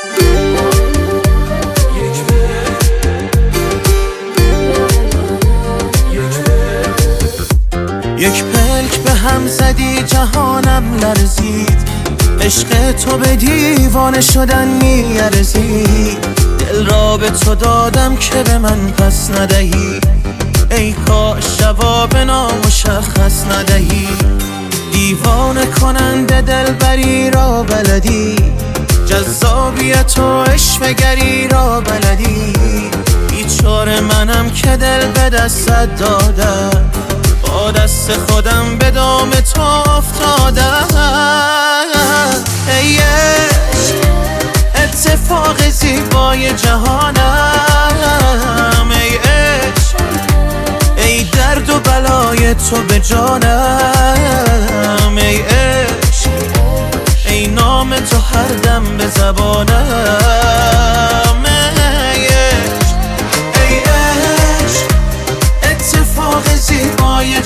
یک پلک به هم زدی جهانم لرزید، عشق تو به دیوانه شدن میارزید. دل را به تو دادم که به من پس ندهی، ای کاش جواب نامشخص ندهی. دیوانه کننده دلبری را بلدی، جذابیت و عشوه‌گری را بلدی. بیچاره منم که دل به دستت دادم، با دست خودم به دام تو افتادم. ای عشق اتفاق زیبای جهانم، ای عشق ای درد و بلای تو به جانم. ای عشق ای نام تو هر دم به زبانم. ای عشق ای عشق اتفاق زیبای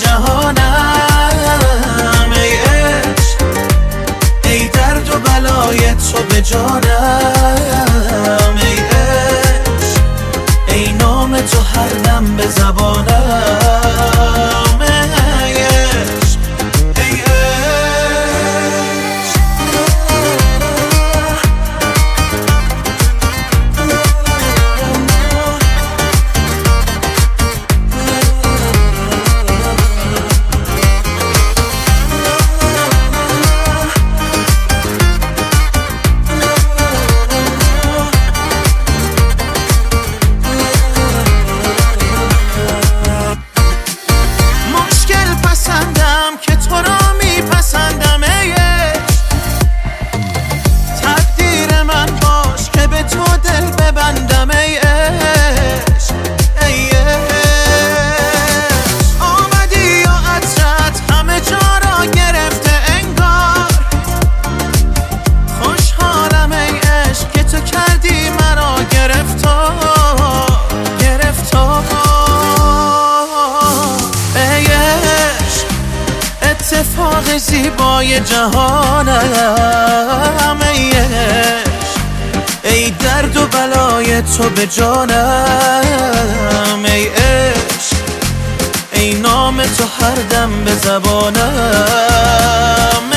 جهانم، ای عشق ای درد و بلای تو به جانم. ای عشق ای نام تو هر دم به زبانم. ای عشق ای که تو را میپسندم. ای تقدیر من باش که به تو دل ببندم. ای عشق ای آمدی و عطرت همه جا را گرفته انگار. خوشحالم ای عشق که تو کردی مرا گرفتار. ای عشق اتفاق زیبای جهانم، ای عشق ای درد و بلای تو به جانم. ای عشق ای نام تو هر دم به زبانم.